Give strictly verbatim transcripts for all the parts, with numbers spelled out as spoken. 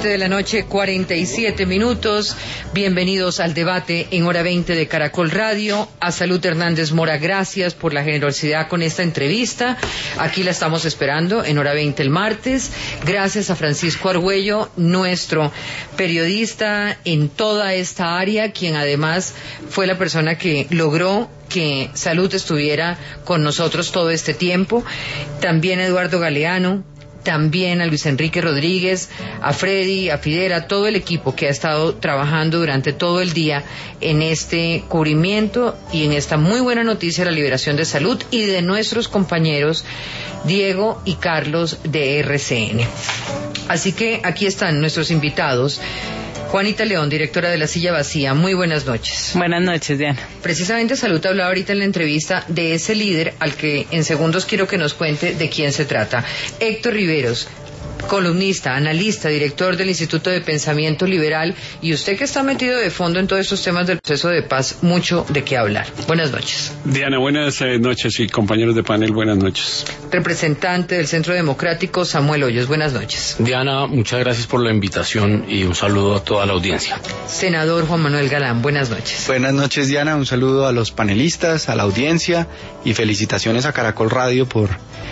siete de la noche, cuarenta y siete minutos. Bienvenidos al debate en hora veinte de Caracol Radio. A Salud Hernández Mora, gracias por la generosidad con esta entrevista. Aquí la estamos esperando en hora veinte el martes. Gracias a Francisco Argüello, nuestro periodista en toda esta área, quien además fue la persona que logró que Salud estuviera con nosotros todo este tiempo. También a Eduardo Galeano, también a Luis Enrique Rodríguez, a Freddy, a Fidel, a todo el equipo que ha estado trabajando durante todo el día en este cubrimiento y en esta muy buena noticia de la liberación de Salud, y de nuestros compañeros Diego y Carlos de R C N. Así que aquí están nuestros invitados. Juanita León, directora de La Silla Vacía, muy buenas noches. Buenas noches, Diana. Precisamente Salud hablaba ahorita en la entrevista de ese líder al que en segundos quiero que nos cuente de quién se trata. Héctor Riveros, columnista, analista, director del Instituto de Pensamiento Liberal, y usted que está metido de fondo en todos estos temas del proceso de paz, mucho de qué hablar. Buenas noches. Diana, buenas eh, noches, y compañeros de panel, buenas noches. Representante del Centro Democrático, Samuel Hoyos, buenas noches. Diana, muchas gracias por la invitación y un saludo a toda la audiencia. Senador Juan Manuel Galán, buenas noches. Buenas noches, Diana, un saludo a los panelistas, a la audiencia, y felicitaciones a Caracol Radio por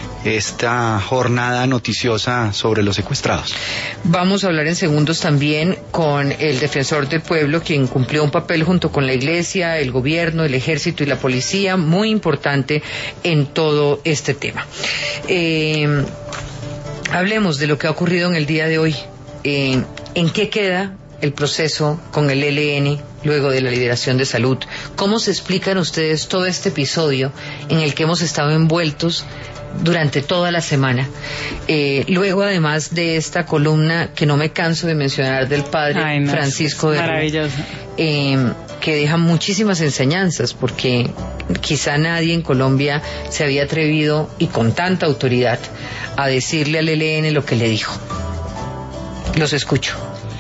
esta jornada noticiosa sobre los secuestrados. Vamos a hablar en segundos también con el defensor del pueblo, quien cumplió un papel junto con la iglesia, el gobierno, el ejército y la policía muy importante en todo este tema. Eh, hablemos de lo que ha ocurrido en el día de hoy. Eh, ¿En qué queda el proceso con el E L N luego de la liberación de Salud? ¿Cómo se explican ustedes todo este episodio en el que hemos estado envueltos durante toda la semana? Eh, luego, además de esta columna que no me canso de mencionar del padre Ay, no, Francisco de maravilloso. Eh, que deja muchísimas enseñanzas, porque quizá nadie en Colombia se había atrevido y con tanta autoridad a decirle al E L N lo que le dijo. Los escucho.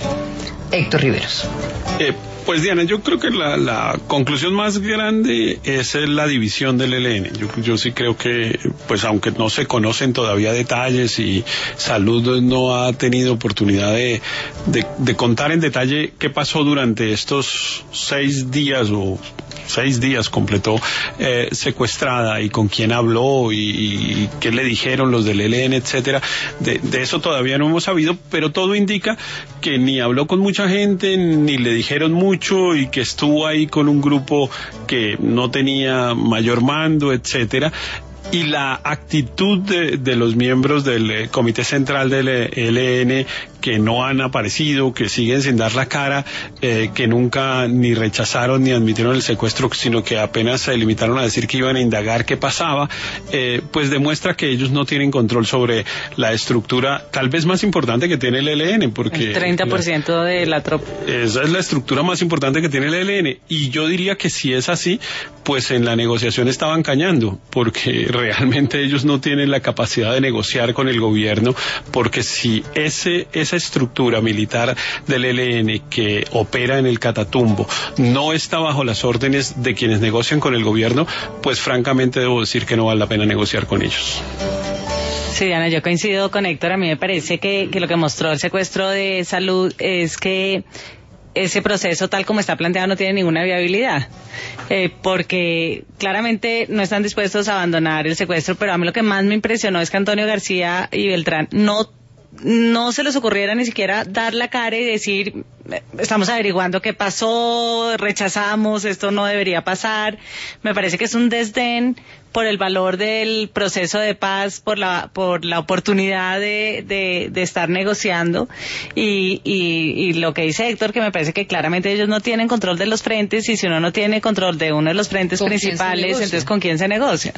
Héctor Riveros. Eh, Pues Diana, yo creo que la, la conclusión más grande es la división del E L N. Yo, yo sí creo que, pues aunque no se conocen todavía detalles y Salud no ha tenido oportunidad de, de, de contar en detalle qué pasó durante estos seis días o seis días completó eh, secuestrada, y con quién habló y, y qué le dijeron los del E L N, etcétera. De, de eso todavía no hemos sabido, pero todo indica que ni habló con mucha gente, ni le dijeron mucho, y que estuvo ahí con un grupo que no tenía mayor mando, etcétera. Y la actitud de, de los miembros del eh, Comité Central del E L N, que no han aparecido, que siguen sin dar la cara, eh, que nunca ni rechazaron ni admitieron el secuestro, sino que apenas se limitaron a decir que iban a indagar qué pasaba, eh, pues demuestra que ellos no tienen control sobre la estructura tal vez más importante que tiene el E L N, porque el treinta por ciento la, de la tropa. Esa es la estructura más importante que tiene el E L N, y yo diría que si es así, pues en la negociación estaban cañando, porque realmente ellos no tienen la capacidad de negociar con el gobierno, porque si ese, esa estructura militar del E L N que opera en el Catatumbo no está bajo las órdenes de quienes negocian con el gobierno, pues francamente debo decir que no vale la pena negociar con ellos. Sí, Diana, yo coincido con Héctor. A mí me parece que, que lo que mostró el secuestro de Salud es que ese proceso tal como está planteado no tiene ninguna viabilidad, eh, porque claramente no están dispuestos a abandonar el secuestro, pero a mí lo que más me impresionó es que Antonio García y Beltrán no no se les ocurriera ni siquiera dar la cara y decir, estamos averiguando qué pasó, rechazamos, esto no debería pasar. Me parece que es un desdén por el valor del proceso de paz, por la por la oportunidad de, de, de estar negociando, y, y, y lo que dice Héctor, que me parece que claramente ellos no tienen control de los frentes, y si uno no tiene control de uno de los frentes principales, entonces ¿con quién se negocia?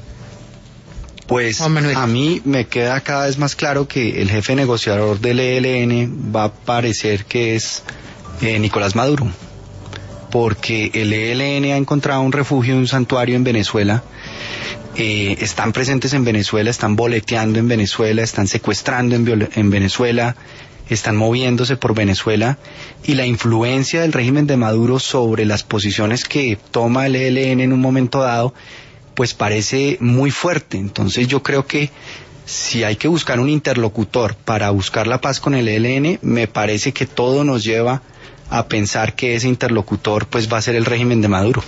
Pues a mí me queda cada vez más claro que el jefe negociador del E L N va a parecer que es eh, Nicolás Maduro, porque el E L N ha encontrado un refugio, un santuario en Venezuela. Eh, están presentes en Venezuela, están boleteando en Venezuela, están secuestrando en, en Venezuela, están moviéndose por Venezuela, y la influencia del régimen de Maduro sobre las posiciones que toma el E L N en un momento dado pues parece muy fuerte. Entonces yo creo que Si hay que buscar un interlocutor para buscar la paz con el E L N, me parece que todo nos lleva a pensar que ese interlocutor pues va a ser el régimen de Maduro.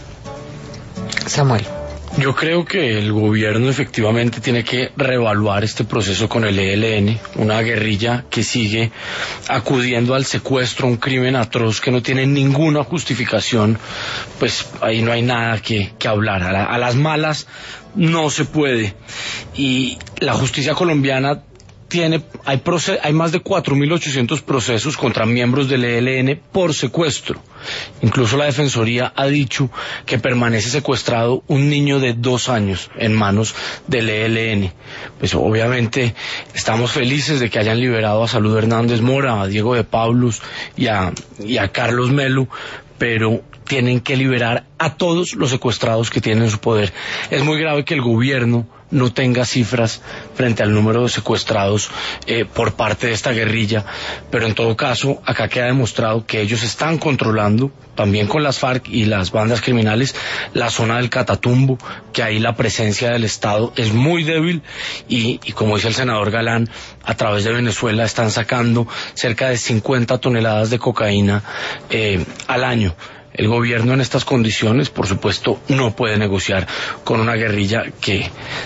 Samuel. Yo creo que el gobierno efectivamente tiene que reevaluar este proceso con el E L N, una guerrilla que sigue acudiendo al secuestro, un crimen atroz que no tiene ninguna justificación. Pues ahí no hay nada que, que hablar. A, la, a las malas no se puede. Y la justicia colombiana tiene, hay, proce- hay más de cuatro mil ochocientos procesos contra miembros del E L N por secuestro. Incluso la Defensoría ha dicho que permanece secuestrado un niño de dos años en manos del E L N. Pues obviamente estamos felices de que hayan liberado a Salud Hernández Mora, a Diego de Pablos y a, y a Carlos Melo, pero tienen que liberar a todos los secuestrados que tienen en su poder. Es muy grave que el gobierno no tenga cifras frente al número de secuestrados eh, por parte de esta guerrilla, pero en todo caso acá queda demostrado que ellos están controlando, también con las FARC y las bandas criminales, la zona del Catatumbo, que ahí la presencia del Estado es muy débil y, y como dice el senador Galán, a través de Venezuela están sacando cerca de cincuenta toneladas de cocaína eh, al año. El gobierno en estas condiciones, por supuesto, no puede negociar con una guerrilla que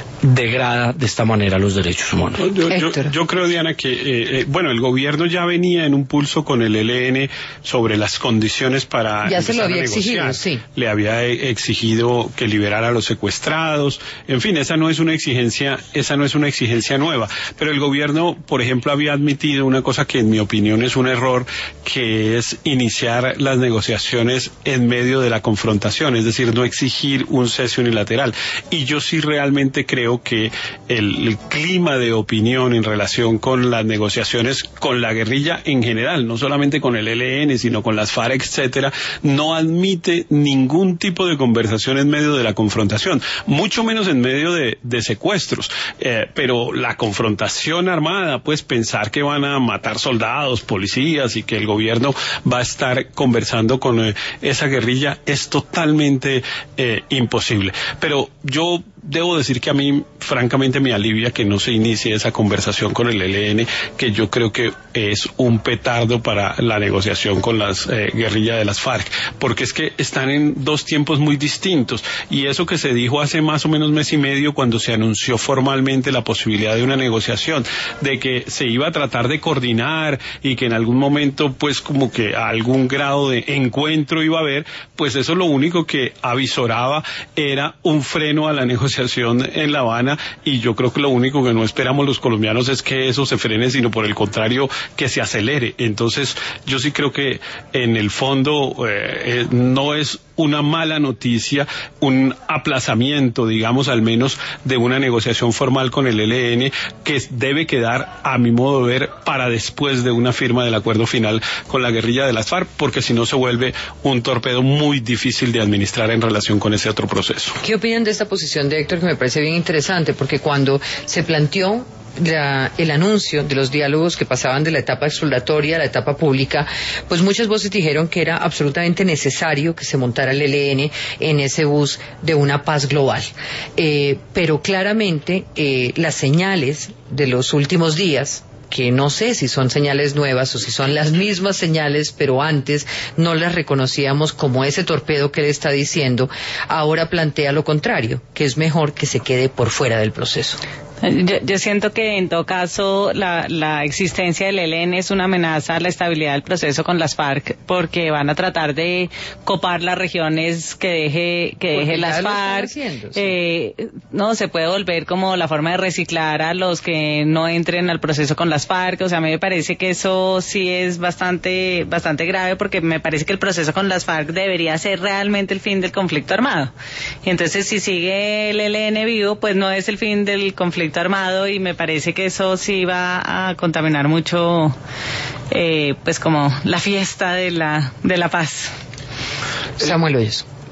degrada de esta manera los derechos humanos. Yo, yo, yo creo, Diana, que eh, eh, bueno, el gobierno ya venía en un pulso con el E L N sobre las condiciones para ya se lo había negociar. exigido, sí. Le había exigido que liberara a los secuestrados. En fin, esa no es una exigencia, esa no es una exigencia nueva. Pero el gobierno, por ejemplo, había admitido una cosa que en mi opinión es un error, que es iniciar las negociaciones en medio de la confrontación, es decir, no exigir un cese unilateral. Y yo sí realmente creo que el, el clima de opinión en relación con las negociaciones con la guerrilla en general, no solamente con el E L N, sino con las FARC, etcétera, no admite ningún tipo de conversación en medio de la confrontación, mucho menos en medio de, de secuestros. Eh, pero la confrontación armada, pues pensar que van a matar soldados, policías y que el gobierno va a estar conversando con eh, esa guerrilla es totalmente eh, imposible. Pero yo debo decir que a mí, francamente, me alivia que no se inicie esa conversación con el E L N, que yo creo que es un petardo para la negociación con las eh, guerrillas de las FARC, porque es que están en dos tiempos muy distintos, y eso que se dijo hace más o menos mes y medio cuando se anunció formalmente la posibilidad de una negociación, de que se iba a tratar de coordinar y que en algún momento pues como que algún grado de encuentro iba a haber, pues eso lo único que avisoraba era un freno a la negociación en La Habana, y yo creo que lo único que no esperamos los colombianos es que eso se frene, sino por el contrario, que se acelere. Entonces yo sí creo que en el fondo eh, eh, no es una mala noticia, un aplazamiento, digamos, al menos de una negociación formal con el E L N, que debe quedar, a mi modo de ver, para después de una firma del acuerdo final con la guerrilla de las FARC, porque si no se vuelve un torpedo muy difícil de administrar en relación con ese otro proceso. ¿Qué opinan de esta posición de Héctor, que me parece bien interesante? Porque cuando se planteó La, el anuncio de los diálogos que pasaban de la etapa exploratoria a la etapa pública, pues muchas voces dijeron que era absolutamente necesario que se montara el E L N en ese bus de una paz global. Eh, pero claramente eh, las señales de los últimos días, que no sé si son señales nuevas o si son las mismas señales, pero antes no las reconocíamos como ese torpedo que él está diciendo, ahora plantea lo contrario, que es mejor que se quede por fuera del proceso. Yo, yo siento que en todo caso la, la existencia del E L N es una amenaza a la estabilidad del proceso con las FARC, porque van a tratar de copar las regiones que deje que deje las FARC. Haciendo, sí. eh, no se puede volver como la forma de reciclar a los que no entren al proceso con las FARC. O sea, a mí me parece que eso sí es bastante bastante grave, porque me parece que el proceso con las FARC debería ser realmente el fin del conflicto armado. Y entonces, si sigue el E L N vivo, pues no es el fin del conflicto armado, y me parece que eso sí va a contaminar mucho eh, pues como la fiesta de la de la paz. Samuel Hoyos.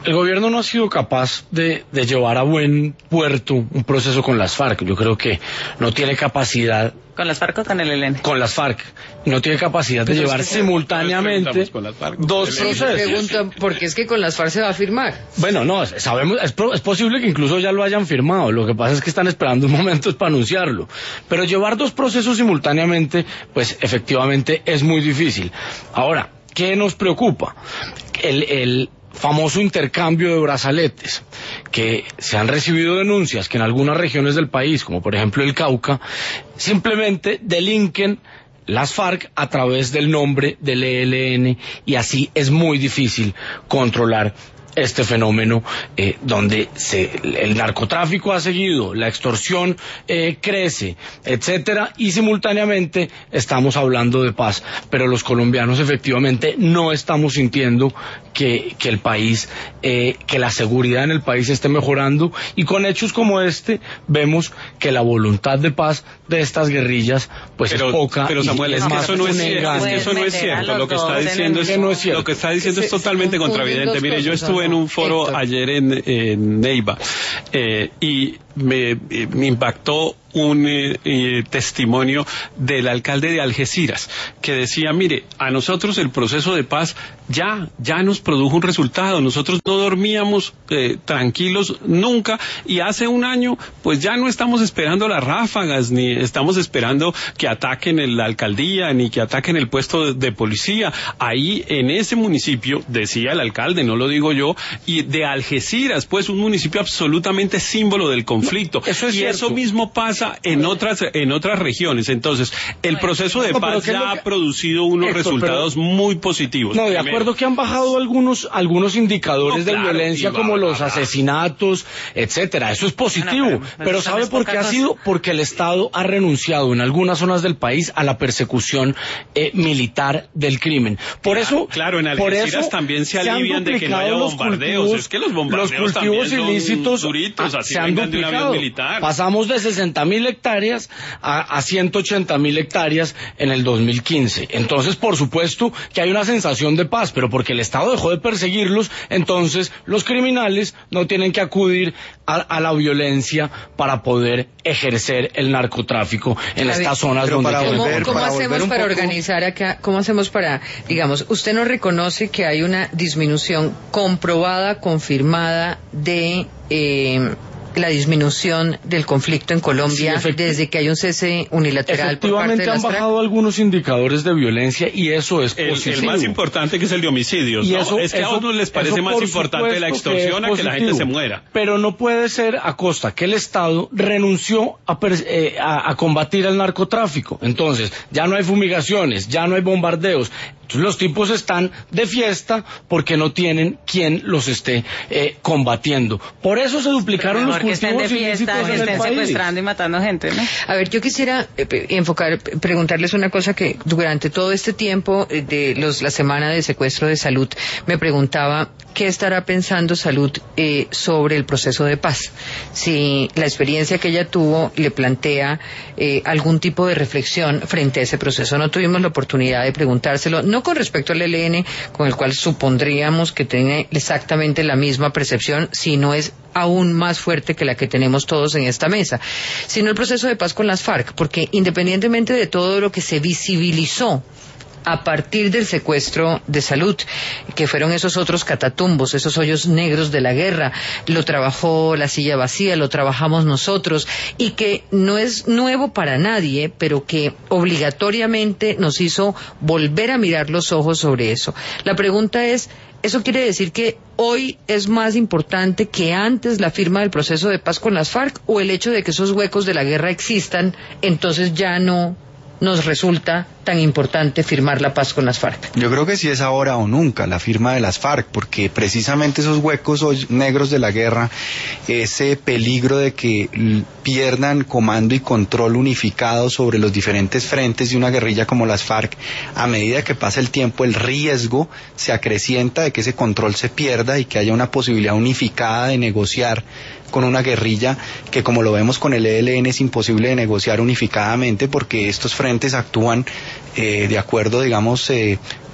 El gobierno no ha sido capaz de, de llevar a buen puerto un proceso con las FARC. Yo creo que no tiene capacidad. ¿Con las FARC o con el E L N? Con las FARC. No tiene capacidad de Pero llevar es que simultáneamente con las FARC, dos sí, Sí, procesos. preguntan, porque es que con las FARC se va a firmar. Bueno, no, sabemos, es, pro, es posible que incluso ya lo hayan firmado. Lo que pasa es que están esperando un momento para anunciarlo. Pero llevar dos procesos simultáneamente, pues efectivamente es muy difícil. Ahora, ¿qué nos preocupa? El, el famoso intercambio de brazaletes, que se han recibido denuncias que en algunas regiones del país, como por ejemplo el Cauca, simplemente delinquen las FARC a través del nombre del E L N, y así es muy difícil controlar este fenómeno eh, donde se, el narcotráfico ha seguido, la extorsión eh, crece, etcétera, y simultáneamente estamos hablando de paz, pero los colombianos efectivamente no estamos sintiendo que, que el país, eh, que la seguridad en el país esté mejorando, y con hechos como este vemos que la voluntad de paz de estas guerrillas pues pero, es poca. Pero Samuel, y es que eso no es cierto, es que eso no es meter a cierto. los Lo que está dos en diciendo el es, no es cierto. lo que está diciendo Se- es totalmente se confunden contravidente. dos Mire, yo cosas, estuve en un ¿no? foro Héctor. ayer en, en Neiva eh, y me, me impactó un eh, eh, testimonio del alcalde de Algeciras que decía, mire, a nosotros el proceso de paz ya, ya nos produjo un resultado, nosotros no dormíamos eh, tranquilos nunca, y hace un año pues ya no estamos esperando las ráfagas, ni estamos esperando que ataquen el- la alcaldía, ni que ataquen el puesto de, de policía. Ahí en ese municipio, decía el alcalde, no lo digo yo, y de Algeciras, pues un municipio absolutamente símbolo del conflicto, Eso es y cierto. eso mismo pasa en otras en otras regiones. Entonces, el proceso de No, pero paz ¿qué es ya lo que- ha producido unos Héctor, resultados muy positivos. No, de Primero, acuerdo que han bajado algunos algunos indicadores No, de claro, violencia, y va, como va, los va. asesinatos, etcétera. Eso es positivo. Bueno, pero- pero, pero ¿sabe son por qué ha pocas- sido? Porque el Estado ha renunciado en algunas zonas del país a la persecución eh, militar del crimen. Por Claro, eso, claro, en por Algeciras eso también se han alivian de que no haya duplicado los bombardeos. cultivos- Es que los bombardeos los cultivos también son ilícitos duritos, ah, así se han vengan de un avión duplicado. militar. Pasamos de sesenta mil hectáreas a, a ciento ochenta mil hectáreas en el dos mil quince. Entonces, por supuesto que hay una sensación de paz, pero porque el Estado dejó de perseguirlos, entonces los criminales no tienen que acudir a, a la violencia para poder ejercer el narcotráfico en A ver, estas zonas pero donde para tienen- ¿Cómo, volver- cómo para hacemos volver un para poco- organizar acá? ¿Cómo hacemos para, digamos, usted no reconoce que hay una disminución comprobada, confirmada de eh, la disminución del conflicto en Colombia Sí, efecti- desde que hay un cese unilateral por parte Efectivamente de han las FARC? bajado algunos indicadores de violencia y eso es El, positivo. el más importante, que es el de homicidios, Y ¿no? eso- es que a eso- otros les parece eso más por importante la supuesto que extorsión es a que la gente positivo. se muera. Pero no puede ser a costa que el Estado renunció a, per- eh, a- a combatir el narcotráfico. Entonces, ya no hay fumigaciones, ya no hay bombardeos. Entonces, los tipos están de fiesta porque no tienen quien los esté eh, combatiendo. Por eso se duplicaron los Mejor que estén de cultivos fiesta, ilícitos que en el estén país. secuestrando y matando gente, ¿no? A ver, yo quisiera eh, pe- enfocar, pe- preguntarles una cosa que durante todo este tiempo eh, de los, la semana de secuestro de Salud, me preguntaba qué estará pensando Salud eh, sobre el proceso de paz. Si la experiencia que ella tuvo le plantea eh, algún tipo de reflexión frente a ese proceso. No tuvimos la oportunidad de preguntárselo, no con respecto al E L N, con el cual supondríamos que tiene exactamente la misma percepción, si no es aún más fuerte que la que tenemos todos en esta mesa, sino el proceso de paz con las FARC, porque independientemente de todo lo que se visibilizó a partir del secuestro de Salud, que fueron esos otros catatumbos, esos hoyos negros de la guerra, lo trabajó La Silla Vacía, lo trabajamos nosotros, y que no es nuevo para nadie, pero que obligatoriamente nos hizo volver a mirar los ojos sobre eso. La pregunta es, ¿eso quiere decir que hoy es más importante que antes la firma del proceso de paz con las FARC, o el hecho de que esos huecos de la guerra existan, entonces ya no nos resulta tan importante firmar la paz con las FARC? Yo creo que sí es ahora o nunca la firma de las FARC, porque precisamente esos huecos hoy negros de la guerra, ese peligro de que l- pierdan comando y control unificado sobre los diferentes frentes de una guerrilla como las FARC, a medida que pasa el tiempo el riesgo se acrecienta de que ese control se pierda y que haya una posibilidad unificada de negociar con una guerrilla que, como lo vemos con el E L N, es imposible de negociar unificadamente porque estos frentes actúan eh, de acuerdo, digamos, eh,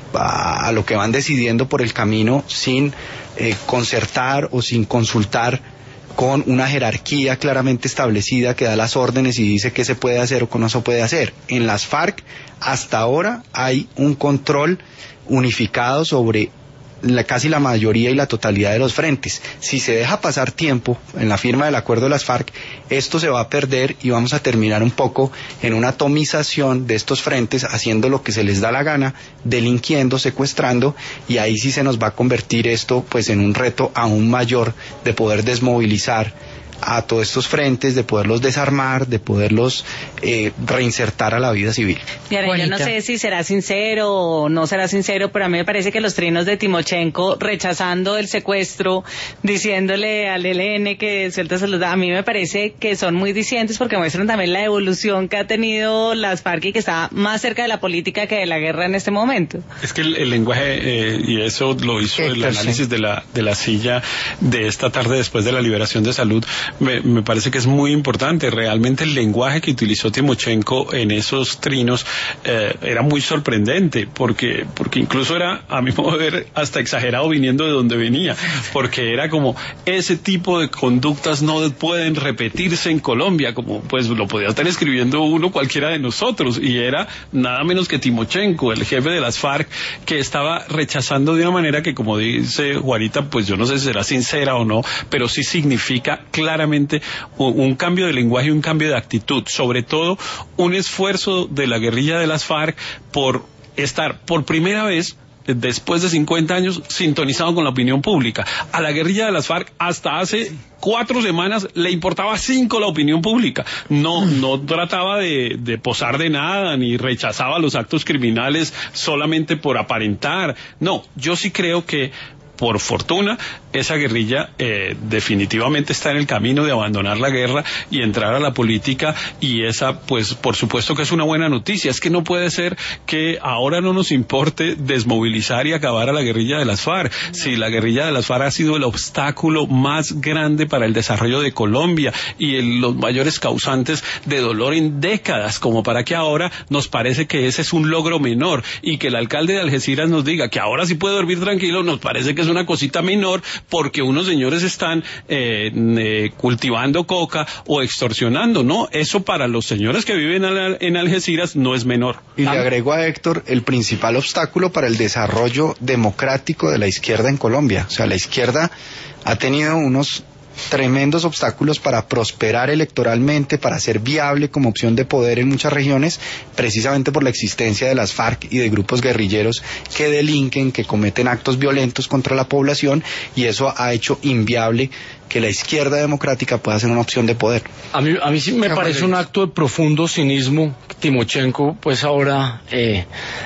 a, a lo que van decidiendo por el camino sin eh, concertar o sin consultar con una jerarquía claramente establecida que da las órdenes y dice qué se puede hacer o qué no se puede hacer. En las FARC hasta ahora hay un control unificado sobre la, casi la mayoría y la totalidad de los frentes. Si se deja pasar tiempo en la firma del acuerdo de las FARC, esto se va a perder y vamos a terminar un poco en una atomización de estos frentes, haciendo lo que se les da la gana, delinquiendo, secuestrando, y ahí sí se nos va a convertir esto pues en un reto aún mayor de poder desmovilizar a todos estos frentes, de poderlos desarmar, de poderlos eh, reinsertar a la vida civil. Y ahora, yo no sé si será sincero o no será sincero, pero a mí me parece que los trinos de Timochenko rechazando el secuestro, diciéndole al E L N que suelta salud, a mí me parece que son muy discientes porque muestran también la evolución que ha tenido las FARC y que está más cerca de la política que de la guerra en este momento. Es que el, el lenguaje, eh, y eso lo hizo el análisis de la, de la silla de esta tarde después de la liberación de Salud, Me, me parece que es muy importante. Realmente el lenguaje que utilizó Timochenko en esos trinos eh, era muy sorprendente, porque porque incluso era, a mi modo de ver, hasta exagerado viniendo de donde venía, porque era como, ese tipo de conductas no pueden repetirse en Colombia, como pues lo podía estar escribiendo uno cualquiera de nosotros, y era nada menos que Timochenko, el jefe de las FARC, que estaba rechazando de una manera que, como dice Juanita, pues yo no sé si será sincera o no, pero sí significa claramente claramente un, un cambio de lenguaje y un cambio de actitud, sobre todo un esfuerzo de la guerrilla de las FARC por estar por primera vez después de cincuenta años sintonizado con la opinión pública. A la guerrilla de las FARC hasta hace cuatro semanas le importaba cinco la opinión pública. No, no trataba de, de posar de nada, ni rechazaba los actos criminales solamente por aparentar. No, yo sí creo que por fortuna, esa guerrilla eh, definitivamente está en el camino de abandonar la guerra y entrar a la política, y esa, pues, por supuesto que es una buena noticia. Es que no puede ser que ahora no nos importe desmovilizar y acabar a la guerrilla de las FARC. Si la guerrilla de las FARC ha sido el obstáculo más grande para el desarrollo de Colombia y el, los mayores causantes de dolor en décadas, como para que ahora nos parece que ese es un logro menor, y que el alcalde de Algeciras nos diga que ahora sí puede dormir tranquilo, nos parece que es una cosita menor porque unos señores están eh, eh, cultivando coca o extorsionando, ¿no? Eso para los señores que viven en Algeciras no es menor. Y le agrego a Héctor, el principal obstáculo para el desarrollo democrático de la izquierda en Colombia. O sea, la izquierda ha tenido unos tremendos obstáculos para prosperar electoralmente, para ser viable como opción de poder en muchas regiones, precisamente por la existencia de las FARC y de grupos guerrilleros que delinquen, que cometen actos violentos contra la población, y eso ha hecho inviable que la izquierda democrática pueda ser una opción de poder. A mí, a mí sí me parece un acto de profundo cinismo Timochenko, pues ahora eh,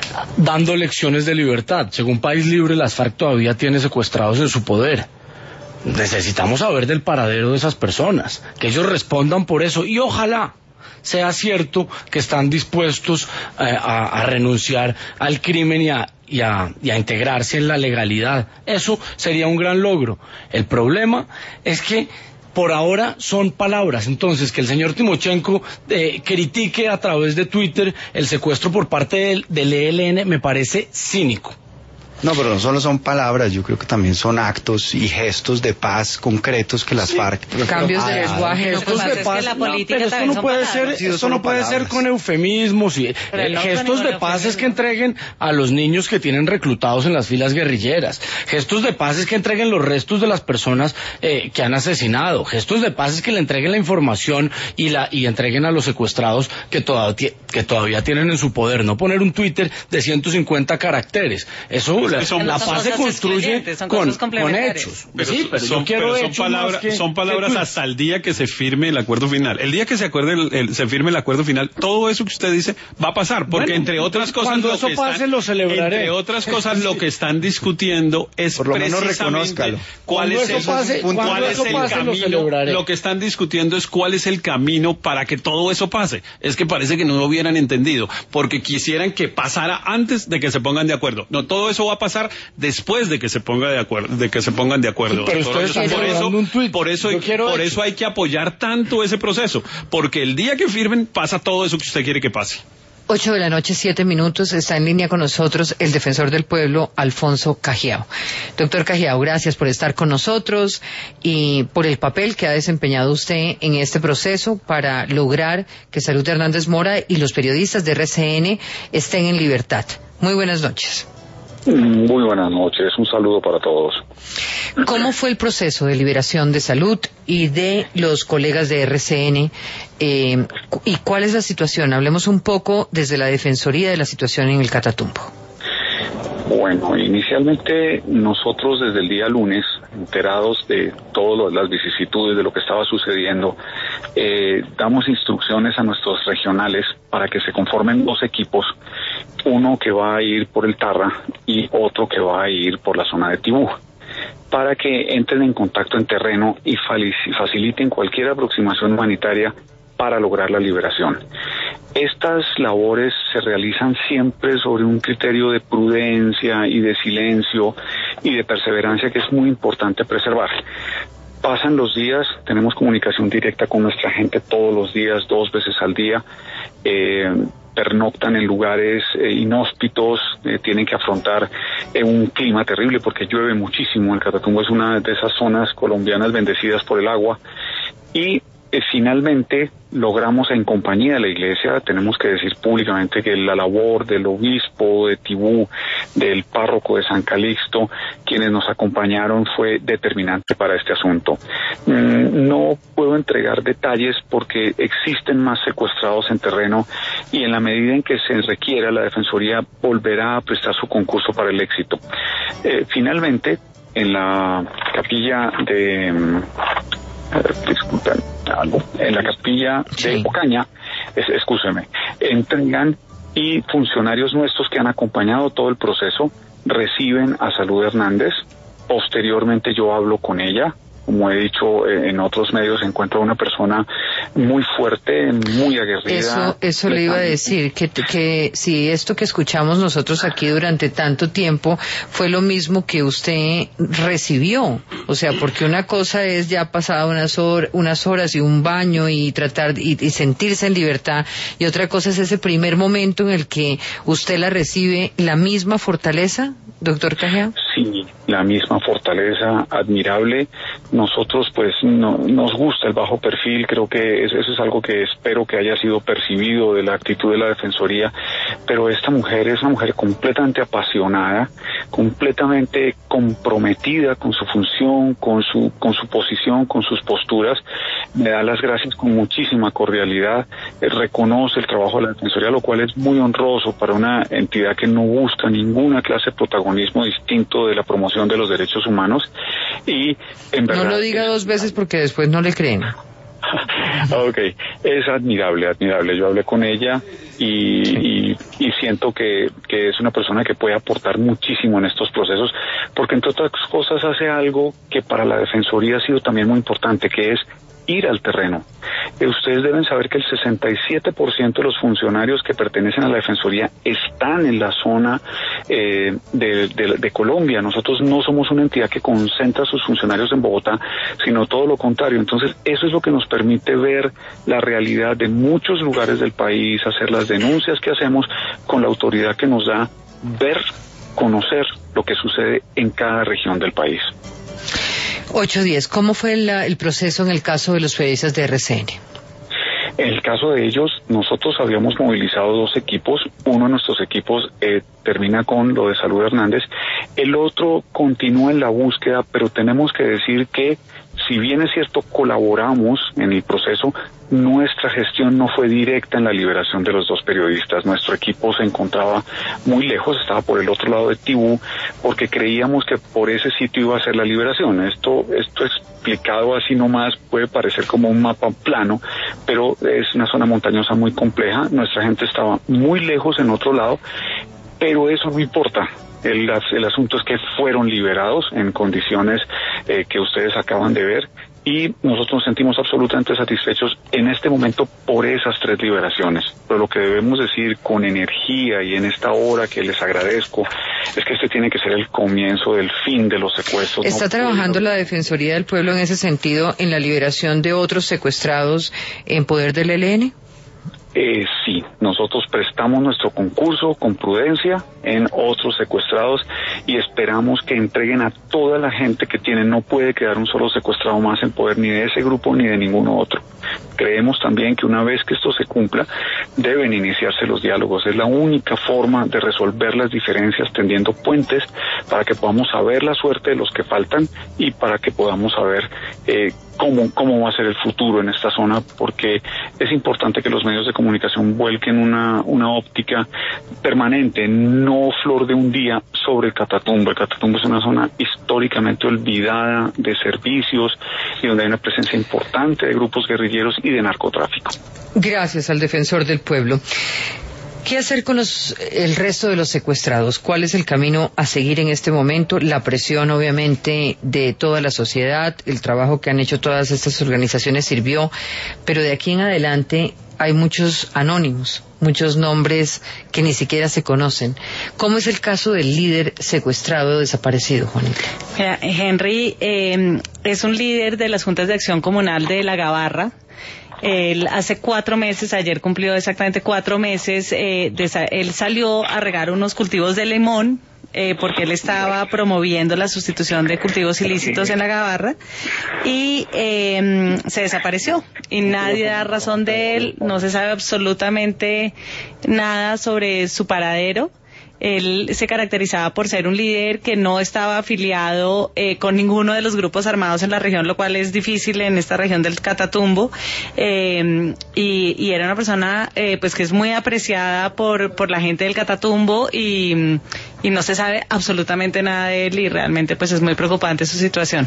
dando lecciones de libertad. Según País Libre, las FARC todavía tiene secuestrados en su poder. Necesitamos saber del paradero de esas personas, que ellos respondan por eso, y ojalá sea cierto que están dispuestos eh, a, a renunciar al crimen y a, y, a, y a integrarse en la legalidad. Eso sería un gran logro. El problema es que por ahora son palabras. Entonces, que el señor Timochenko eh, critique a través de Twitter el secuestro por parte del, del E L N me parece cínico. No, pero no solo son palabras, yo creo que también son actos y gestos de paz concretos que las sí, FARC... Cambios de lenguaje. Gestos de paz. No, pero esto no puede ser, sí, esto no puede ser con eufemismos. Y, eh, gestos de paz es que entreguen a los niños que tienen reclutados en las filas guerrilleras. Gestos de paz es que entreguen los restos de las personas eh, que han asesinado. Gestos de paz es que le entreguen la información y la y entreguen a los secuestrados que, toda, que todavía tienen en su poder. No poner un Twitter de ciento cincuenta caracteres. Eso... La, son, la paz se construye con, con hechos. Pero, sí, pero son, yo quiero pero son, hechos palabra, que, son palabras que... hasta el día que se firme el acuerdo final. El día que se acuerde el, el, se firme el acuerdo final, todo eso que usted dice va a pasar, porque bueno, entre otras cosas cuando lo eso que pase están, lo celebraré. Entre otras cosas lo que están discutiendo es por lo menos precisamente cuál es el, pase, cuál es el pase, camino. Lo, lo que están discutiendo es cuál es el camino para que todo eso pase. Es que parece que no lo hubieran entendido, porque quisieran que pasara antes de que se pongan de acuerdo. No, todo eso va a pasar después después de que se ponga de acuerdo, de que se pongan de acuerdo. Sí, pero ustedes por eso, un tweet. por eso, por eso hay que apoyar tanto ese proceso, porque el día que firmen pasa todo eso que usted quiere que pase. Ocho de la noche, siete minutos, está en línea con nosotros el defensor del pueblo, Alfonso Cajiao. Doctor Cajiao, gracias por estar con nosotros y por el papel que ha desempeñado usted en este proceso para lograr que Salud Hernández Mora y los periodistas de R C N estén en libertad. Muy buenas noches. Muy buenas noches, un saludo para todos. ¿Cómo fue el proceso de liberación de Salud y de los colegas de R C N? Eh, ¿Y cuál es la situación? Hablemos un poco desde la Defensoría de la situación en el Catatumbo. Bueno, inicialmente nosotros desde el día lunes, enterados de todas las vicisitudes de lo que estaba sucediendo, eh, damos instrucciones a nuestros regionales para que se conformen dos equipos, uno que va a ir por el Tarra y otro que va a ir por la zona de Tibú, para que entren en contacto en terreno y faciliten cualquier aproximación humanitaria para lograr la liberación. Estas labores se realizan siempre sobre un criterio de prudencia y de silencio y de perseverancia que es muy importante preservar. Pasan los días, tenemos comunicación directa con nuestra gente todos los días, dos veces al día, eh, pernoctan en lugares eh, inhóspitos, eh, tienen que afrontar eh, un clima terrible porque llueve muchísimo. El Catatumbo es una de esas zonas colombianas bendecidas por el agua y Eh, finalmente logramos, en compañía de la iglesia, tenemos que decir públicamente que la labor del obispo de Tibú, del párroco de San Calixto, quienes nos acompañaron, fue determinante para este asunto. Mm, no puedo entregar detalles porque existen más secuestrados en terreno y en la medida en que se requiera, la Defensoría volverá a prestar su concurso para el éxito. Eh, finalmente, en la capilla de... disculpen algo, en la capilla de sí. Ocaña, es, escúcheme, entregan y funcionarios nuestros que han acompañado todo el proceso reciben a Salud Hernández. Posteriormente yo hablo con ella. Como he dicho eh, en otros medios, encuentro a una persona muy fuerte, muy aguerrida. Eso, eso le iba a decir, que, que si esto que escuchamos nosotros aquí durante tanto tiempo fue lo mismo que usted recibió. O sea, porque una cosa es ya pasado unas, hor unas horas y un baño y tratar y, y sentirse en libertad, y otra cosa es ese primer momento en el que usted la recibe, la misma fortaleza, doctor Cajiao. Sí, la misma fortaleza, admirable. Nosotros pues no, nos gusta el bajo perfil, creo que eso es algo que espero que haya sido percibido de la actitud de la Defensoría, pero esta mujer es una mujer completamente apasionada, completamente comprometida con su función, con su, con su posición, con sus posturas. Me da las gracias con muchísima cordialidad, eh, reconoce el trabajo de la Defensoría, lo cual es muy honroso para una entidad que no busca ninguna clase de protagonismo distinto de la promoción de los derechos humanos. Y en verdad, no lo diga dos veces porque después no le creen. Ok, es admirable, admirable. Yo hablé con ella y, y, y siento que, que es una persona que puede aportar muchísimo en estos procesos, porque entre otras cosas hace algo que para la Defensoría ha sido también muy importante, que es ir al terreno. Eh, ustedes deben saber que el sesenta y siete por ciento de los funcionarios que pertenecen a la Defensoría están en la zona eh, de, de, de Colombia. Nosotros no somos una entidad que concentra sus funcionarios en Bogotá, sino todo lo contrario. Entonces, eso es lo que nos permite ver la realidad de muchos lugares del país, hacer las denuncias que hacemos con la autoridad que nos da, ver, conocer lo que sucede en cada región del país. ocho diez, ¿cómo fue la, el proceso en el caso de los periodistas de R C N? En el caso de ellos, nosotros habíamos movilizado dos equipos. Uno de nuestros equipos eh, termina con lo de Salud Hernández. El otro continúa en la búsqueda, pero tenemos que decir que, si bien es cierto, colaboramos en el proceso, nuestra gestión no fue directa en la liberación de los dos periodistas. Nuestro equipo se encontraba muy lejos, estaba por el otro lado de Tibú, porque creíamos que por ese sitio iba a ser la liberación. Esto, esto explicado así nomás puede parecer como un mapa plano, pero es una zona montañosa muy compleja. Nuestra gente estaba muy lejos en otro lado, pero eso no importa. El, el asunto es que fueron liberados en condiciones eh, que ustedes acaban de ver, y nosotros nos sentimos absolutamente satisfechos en este momento por esas tres liberaciones. Pero lo que debemos decir con energía y en esta hora que les agradezco es que este tiene que ser el comienzo del fin de los secuestros. ¿Está no trabajando puedo... la Defensoría del Pueblo en ese sentido, en la liberación de otros secuestrados en poder del E L N? Eh, sí, nosotros prestamos nuestro concurso con prudencia en otros secuestrados y esperamos que entreguen a toda la gente que tienen. No puede quedar un solo secuestrado más en poder ni de ese grupo ni de ninguno otro. Creemos también que una vez que esto se cumpla, deben iniciarse los diálogos. Es la única forma de resolver las diferencias, tendiendo puentes para que podamos saber la suerte de los que faltan y para que podamos saber eh, cómo, cómo va a ser el futuro en esta zona, porque es importante que los medios de comunicación vuelquen una, una óptica permanente, no flor de un día, sobre el Catatumbo. El Catatumbo es una zona históricamente olvidada de servicios y donde hay una presencia importante de grupos guerrilleros y de narcotráfico. Gracias al defensor del pueblo. ¿Qué hacer con los, el resto de los secuestrados? ¿Cuál es el camino a seguir en este momento? La presión, obviamente, de toda la sociedad, el trabajo que han hecho todas estas organizaciones sirvió, pero de aquí en adelante hay muchos anónimos, muchos nombres que ni siquiera se conocen. ¿Cómo es el caso del líder secuestrado desaparecido, Juanita? Mira, Henry eh, es un líder de las Juntas de Acción Comunal de La Gabarra. Él hace cuatro meses, ayer cumplió exactamente cuatro meses, eh, de, él salió a regar unos cultivos de limón, eh, porque él estaba promoviendo la sustitución de cultivos ilícitos en La Gabarra, y eh, se desapareció, y nadie da razón de él, no se sabe absolutamente nada sobre su paradero. Él se caracterizaba por ser un líder que no estaba afiliado eh, con ninguno de los grupos armados en la región, lo cual es difícil en esta región del Catatumbo, eh, y, y era una persona eh, pues que es muy apreciada por, por la gente del Catatumbo, y, y no se sabe absolutamente nada de él, y realmente pues es muy preocupante su situación.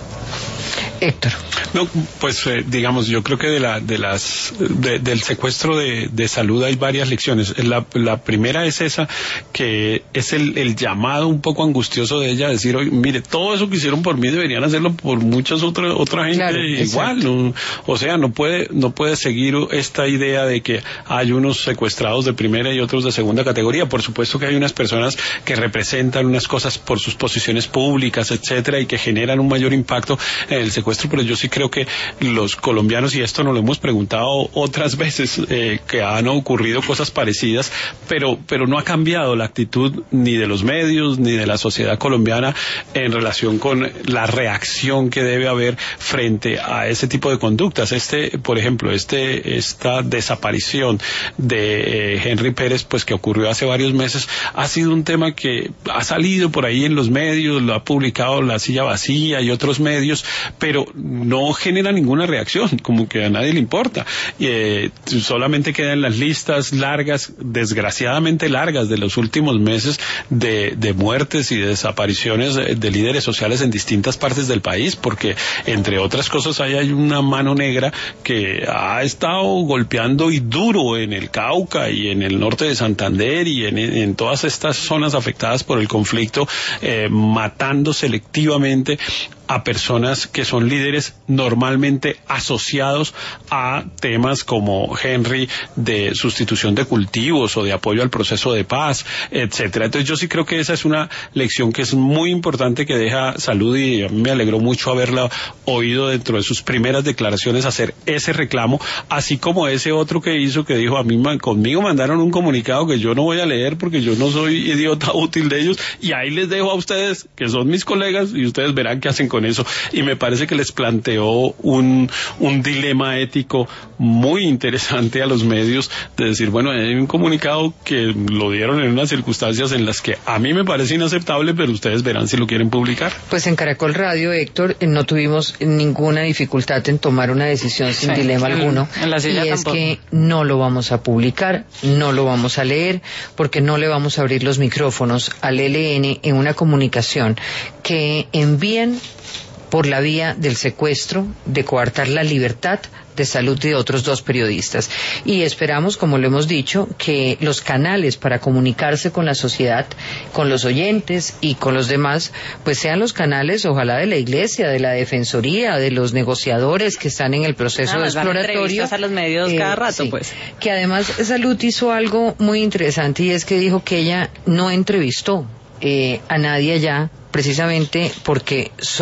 Héctor. No, pues eh, digamos, yo creo que de la, de las, de, del secuestro de, de salud hay varias lecciones. La, la primera es esa, que es el, el llamado un poco angustioso de ella a decir, oye, mire, todo eso que hicieron por mí deberían hacerlo por muchas otras, otra gente, claro, igual, no, o sea, no puede, no puede seguir esta idea de que hay unos secuestrados de primera y otros de segunda categoría. Por supuesto que hay unas personas que representan unas cosas por sus posiciones públicas, etcétera, y que generan un mayor impacto en el secuestro, pero yo sí creo que los colombianos, y esto nos lo hemos preguntado otras veces, eh, que han ocurrido cosas parecidas, pero, pero no ha cambiado la actitud ni de los medios ni de la sociedad colombiana en relación con la reacción que debe haber frente a ese tipo de conductas. Este, por ejemplo, este, esta desaparición de eh, Henry Pérez, pues que ocurrió hace varios meses, ha sido un tema que ha salido por ahí en los medios, lo ha publicado La Silla Vacía y otros medios, pero no genera ninguna reacción, como que a nadie le importa. Eh, solamente quedan las listas largas, desgraciadamente largas, de los últimos meses de, de muertes y de desapariciones de, de líderes sociales en distintas partes del país, porque entre otras cosas ahí hay una mano negra que ha estado golpeando y duro en el Cauca y en el norte de Santander y en, en todas estas zonas afectadas por el conflicto, eh, matando selectivamente a personas que son líderes normalmente asociados a temas como Henry, de sustitución de cultivos o de apoyo al proceso de paz, etcétera. Entonces yo sí creo que esa es una lección que es muy importante, que deja Salud, y a mí me alegró mucho haberla oído dentro de sus primeras declaraciones hacer ese reclamo, así como ese otro que hizo, que dijo, a mí conmigo mandaron un comunicado que yo no voy a leer porque yo no soy idiota útil de ellos, y ahí les dejo a ustedes, que son mis colegas, y ustedes verán qué hacen con eso. Y me parece que les planteó un, un dilema ético muy interesante a los medios, de decir, bueno, hay un comunicado que lo dieron en unas circunstancias en las que a mí me parece inaceptable, pero ustedes verán si lo quieren publicar. Pues en Caracol Radio, Héctor, no tuvimos ninguna dificultad en tomar una decisión sin sí, dilema en, alguno, en la silla y es tampoco. Que no lo vamos a publicar, no lo vamos a leer, porque no le vamos a abrir los micrófonos al E L N en una comunicación que envíen por la vía del secuestro, de coartar la libertad de salud de otros dos periodistas. Y esperamos, como lo hemos dicho, que los canales para comunicarse con la sociedad, con los oyentes y con los demás, pues sean los canales, ojalá, de la Iglesia, de la Defensoría, de los negociadores que están en el proceso ah, exploratorio. A los medios eh, cada rato, sí. pues. Que además Salud hizo algo muy interesante, y es que dijo que ella no entrevistó eh, a nadie allá, precisamente porque so,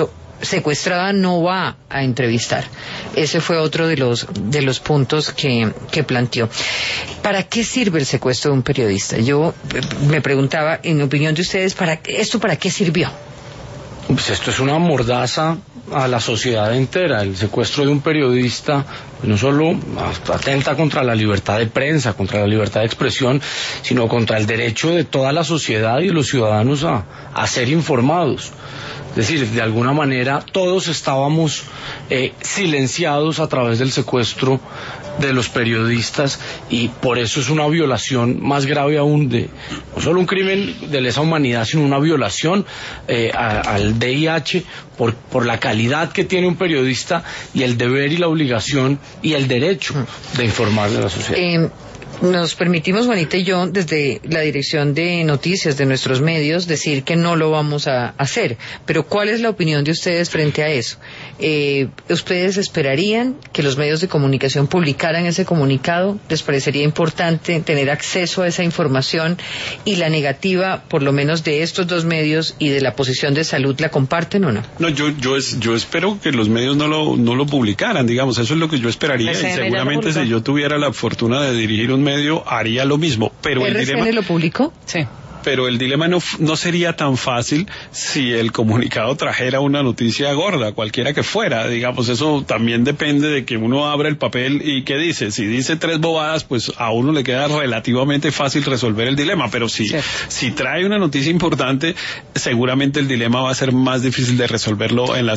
secuestrada no va a entrevistar. Ese fue otro de los de los puntos que, que planteó. ¿Para qué sirve el secuestro de un periodista? Yo me preguntaba, en opinión de ustedes, ¿para esto para qué sirvió? Pues esto es una mordaza a la sociedad entera. El secuestro de un periodista no solo atenta contra la libertad de prensa, contra la libertad de expresión, sino contra el derecho de toda la sociedad y de los ciudadanos a, a ser informados. Es decir, de alguna manera todos estábamos eh, silenciados a través del secuestro de los periodistas, y por eso es una violación más grave aún, de no solo un crimen de lesa humanidad, sino una violación eh, a, al V I H por, por la calidad que tiene un periodista y el deber y la obligación y el derecho de informar de la sociedad. Eh... Nos permitimos, Juanita y yo, desde la dirección de noticias de nuestros medios, decir que no lo vamos a hacer. Pero ¿cuál es la opinión de ustedes frente a eso? Eh, ¿Ustedes esperarían que los medios de comunicación publicaran ese comunicado? ¿Les parecería importante tener acceso a esa información? Y la negativa, por lo menos de estos dos medios y de la posición de Salud, ¿la comparten o no? No, yo yo es, yo espero que los medios no lo no lo publicaran, digamos, eso es lo que yo esperaría. Y seguramente si yo tuviera la fortuna de dirigir un medio, haría lo mismo, pero el dilema... ¿R C N lo publicó? Sí. Pero el dilema no, no sería tan fácil si el comunicado trajera una noticia gorda, cualquiera que fuera, digamos, eso también depende de que uno abra el papel y qué dice. Si dice tres bobadas, pues a uno le queda relativamente fácil resolver el dilema, pero si, si trae una noticia importante, seguramente el dilema va a ser más difícil de resolverlo en la,